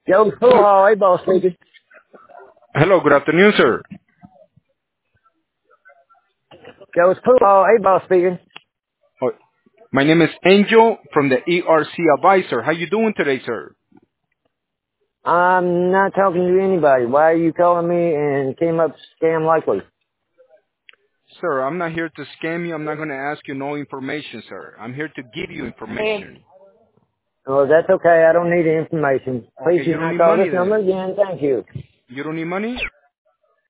Joe Pool Hall, hey, boss speaking. Hello, good afternoon, sir. Joe's Pool Hall, hey, boss speaking. Oh, my name is Angel from the ERC Advisor. How you doing today, sir? I'm not talking to anybody. Why are you calling me and came up scam likely? Sir, I'm not here to scam you. I'm not going to ask you no information, sir. I'm here to give you information. Well, that's okay. I don't need the information. Please Okay, do you don't not need call money this number then. again. Thank you. You don't need money?